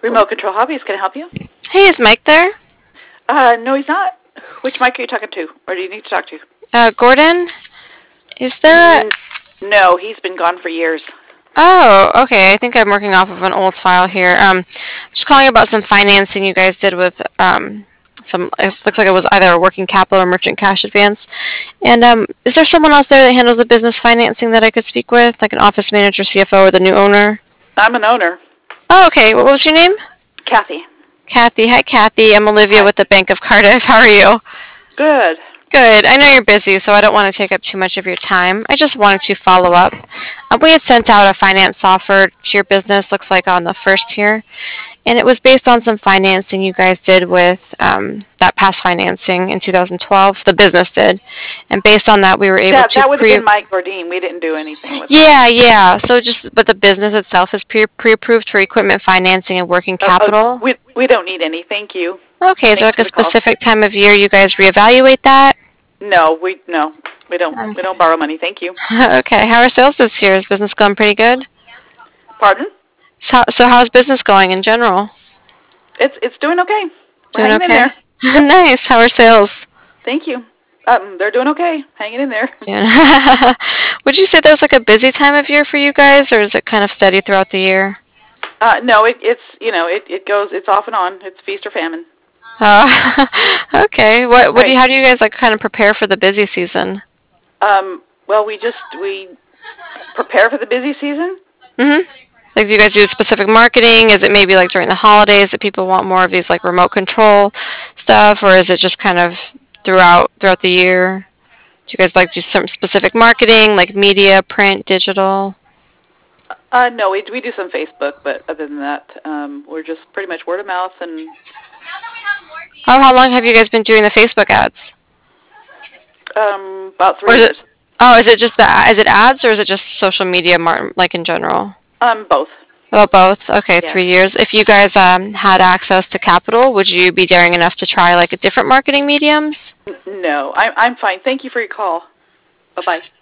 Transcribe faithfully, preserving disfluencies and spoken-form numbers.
Remote Control Hobbies, can I help you? Hey, is Mike there? Uh, no, he's not. Which Mike are you talking to, or do you need to talk to? Uh, Gordon? Is there a... No, he's been gone for years. Oh, okay. I think I'm working off of an old file here. Um, just calling about some financing you guys did with um, some. It looks like it was either a working capital or merchant cash advance. And um, is there someone else there that handles the business financing that I could speak with, like an office manager, C F O, or the new owner? I'm an owner. Oh, okay. What was your name? Kathy. Kathy. Hi, Kathy. I'm Olivia Hi. with the Bank of Cardiff. How are you? Good. Good. I know you're busy, so I don't want to take up too much of your time. I just wanted to follow up. Uh, we had sent out a finance offer to your business, looks like on the first here, and it was based on some financing you guys did with um, that past financing in two thousand twelve. The business did, and based on that, we were able That, to that would pre- have been Mike Gordine. We didn't do anything with Yeah, yeah. So just, but the business itself is pre pre-approved for equipment financing and working that. Uh, capital. uh, we, we don't need any, thank you. Okay, is there Thanks like a for the call. specific time of year you guys reevaluate that? No, we no, we don't. Okay. We don't borrow money. Thank you. Okay, how are sales this year? Is business going pretty good? Pardon? So, so how's business going in general? It's it's doing okay. We're Doing hanging okay? in there. Nice. How are sales? Thank you. Um, they're doing okay. Hanging in there. Doing Would you say there's like a busy time of year for you guys, or is it kind of steady throughout the year? Uh, no, it, it's you know it, it goes it's off and on. It's feast or famine. Uh, okay. What what do you, Right. how do you guys like kind of prepare for the busy season? Um, well, we just we prepare for the busy season. Mhm. Like, do you guys do specific marketing? Is it maybe like during the holidays that people want more of these like remote control stuff, or is it just kind of throughout throughout the year? Do you guys like do some specific marketing, like media, print, digital? Uh, no, we we do some Facebook, but other than that, um, we're just pretty much word of mouth and Oh, how long have you guys been doing the Facebook ads? um, about Or three is it? years. Oh, is it just the is it ads or is it just social media, mar- like in general? Um, both. About both. Okay, Yeah. three years. If you guys um, had access to capital, would you be daring enough to try like a different marketing mediums? N- no, I, I'm fine. Thank you for your call. Bye bye.